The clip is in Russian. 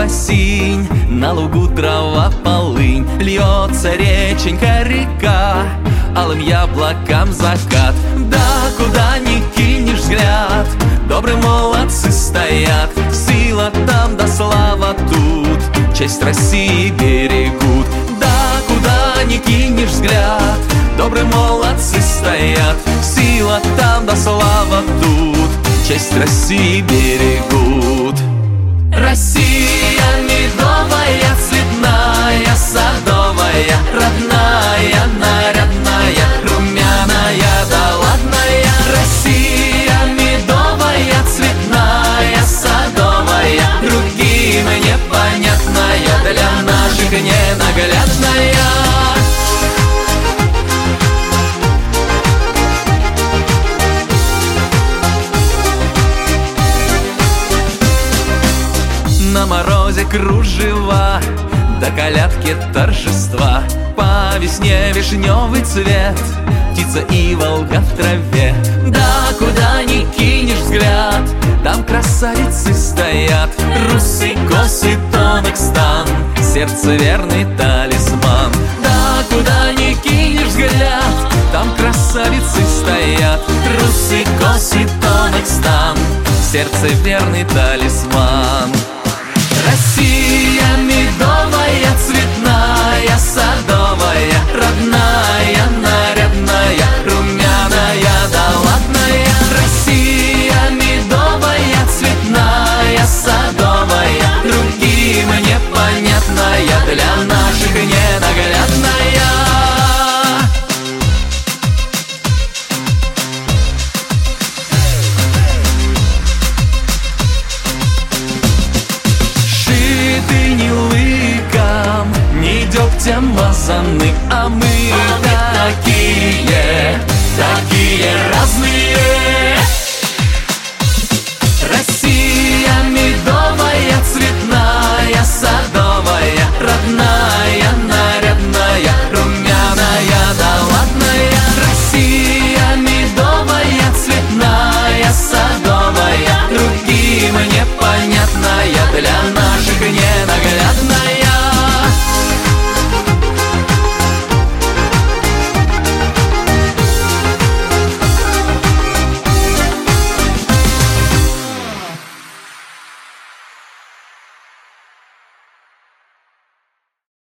осинь, на лугу трава полынь, льется реченька река, алым яблокам закат. Да куда ни кинешь взгляд, добрые молодцы стоят, сила там да слава тут, честь России берегут. Да куда ни кинешь взгляд, добрые молодцы стоят, сила там да слава тут, честь России берегут. Россия медовая, цветная, садовая, родная, нарядная, румяная да ладная. Россия медовая, цветная, садовая, другим непонятная, для наших ненаглядная. На морозе кружева, до колядки торжества, по весне вишневый цвет, птица и волга в траве. Да куда ни кинешь взгляд, там красавицы стоят, русый, косый, тонок стан, сердце верный талисман. Да куда ни кинешь взгляд, там красавицы стоят, русый, косый, тонок стан, сердце верный талисман. Россия медовая, цветная, садовая, родная, нарядная, румяная да ладная. Россия медовая, цветная, садовая, другим непонятная, для наших ненаглядная. Дегтем мазаны, а мы такие разные.